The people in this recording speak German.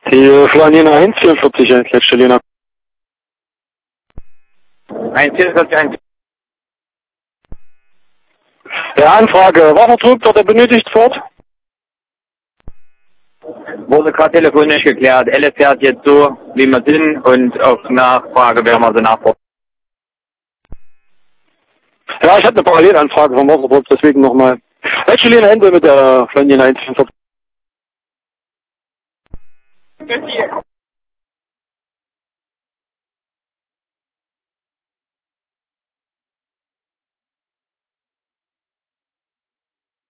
Die Flanina 144, letzte Lina. 144, Der Anfrage, Wassertrug wird er benötigt fort? wurde gerade telefonisch geklärt. Elle fährt jetzt so, wie wir sind, und auf Nachfrage werden wir sie nachfragen. Ja, ich hatte eine Parallelanfrage vom Wassertrug, deswegen nochmal. Welche Lina Ende mit der Flanina 144?